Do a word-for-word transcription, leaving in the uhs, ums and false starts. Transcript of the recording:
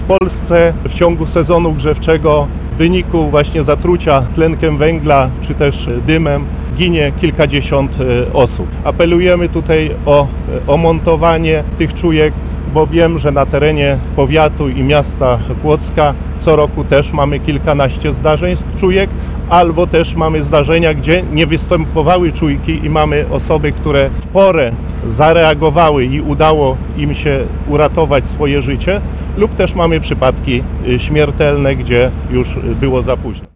Polsce w ciągu sezonu grzewczego w wyniku właśnie zatrucia tlenkiem węgla czy też dymem ginie kilkadziesiąt osób. Apelujemy tutaj o, o montowanie tych czujek, bo wiem, że na terenie powiatu i miasta Płocka co roku też mamy kilkanaście zdarzeń z czujek, albo też mamy zdarzenia, gdzie nie występowały czujki i mamy osoby, które w porę zareagowały i udało im się uratować swoje życie, lub też mamy przypadki śmiertelne, gdzie już było za późno.